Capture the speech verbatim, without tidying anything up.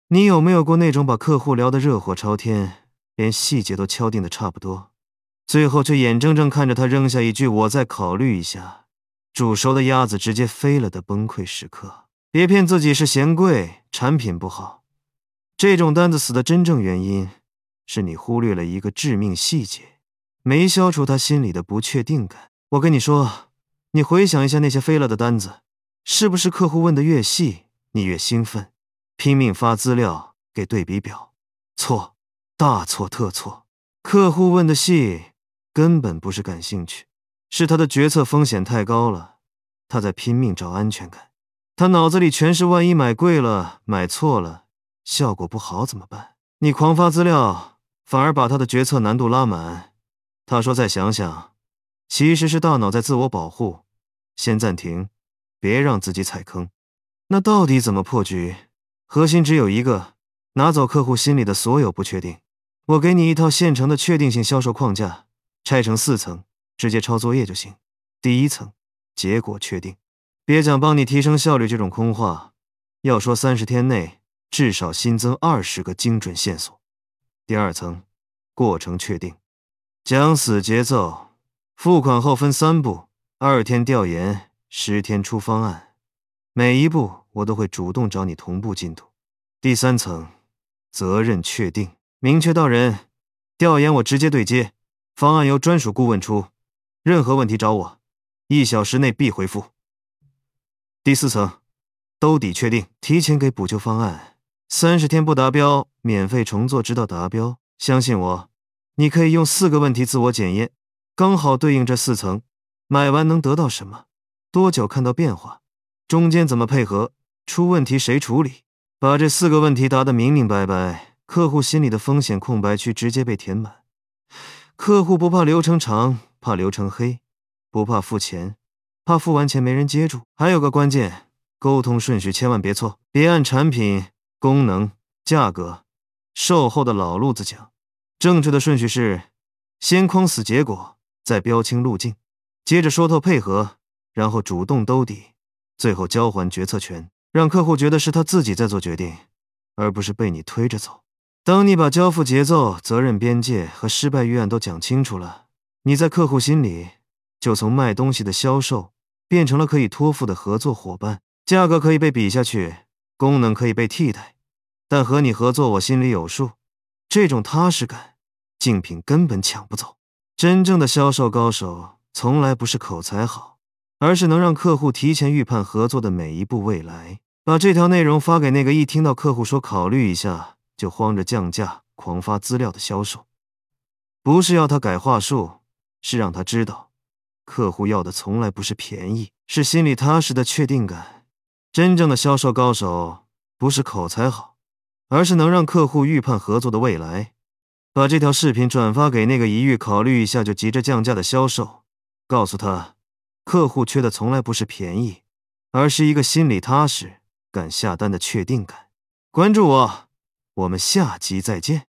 你有没有过那种把客户聊得热火朝天，连细节都敲定的差不多，最后却眼睁睁看着他扔下一句我再考虑一下，煮熟的鸭子直接飞了的崩溃时刻？别骗自己是嫌贵，产品不好。这种单子死的真正原因是你忽略了一个致命细节，没消除他心里的不确定感。我跟你说，你回想一下那些飞了的单子，是不是客户问的越细，你越兴奋，拼命发资料给对比表？错，大错特错。客户问的细根本不是感兴趣，是他的决策风险太高了，他在拼命找安全感。他脑子里全是万一买贵了，买错了，效果不好怎么办？你狂发资料，反而把他的决策难度拉满。他说再想想，其实是大脑在自我保护，先暂停，别让自己踩坑。那到底怎么破局？核心只有一个，拿走客户心里的所有不确定。我给你一套现成的确定性销售框架，拆成四层，直接抄作业就行。第一层，结果确定，别讲帮你提升效率这种空话，要说三十天内至少新增二十个精准线索。第二层，过程确定，讲死节奏，付款后分三步，二天调研，十天出方案，每一步我都会主动找你同步进度。第三层，责任确定，明确到人，调研我直接对接，方案由专属顾问出，任何问题找我，一小时内必回复。第四层，兜底确定，提前给补救方案，三十天不达标，免费重做直到达标。相信我，你可以用四个问题自我检验，刚好对应这四层，买完能得到什么，多久看到变化，中间怎么配合，出问题谁处理。把这四个问题答得明明白白，客户心里的风险空白区直接被填满。客户不怕流程长，怕流程黑，不怕付钱，怕付完钱没人接住。还有个关键，沟通顺序千万别错，别按产品、功能、价格、售后的老路子讲。正确的顺序是先框死结果，再标清路径，接着说透配合，然后主动兜底，最后交还决策权，让客户觉得是他自己在做决定，而不是被你推着走。当你把交付节奏、责任边界和失败预案都讲清楚了，你在客户心里就从卖东西的销售变成了可以托付的合作伙伴。价格可以被比下去，功能可以被替代，但和你合作我心里有数。这种踏实感，竞品根本抢不走。真正的销售高手从来不是口才好，而是能让客户提前预判合作的每一步未来。把这条内容发给那个一听到客户说考虑一下就慌着降价狂发资料的销售，不是要他改话术，是让他知道客户要的从来不是便宜，是心里踏实的确定感。真正的销售高手不是口才好，而是能让客户预判合作的未来。把这条视频转发给那个一遇考虑一下就急着降价的销售，告诉他客户缺的从来不是便宜，而是一个心里踏实敢下单的确定感。关注我，我们下集再见。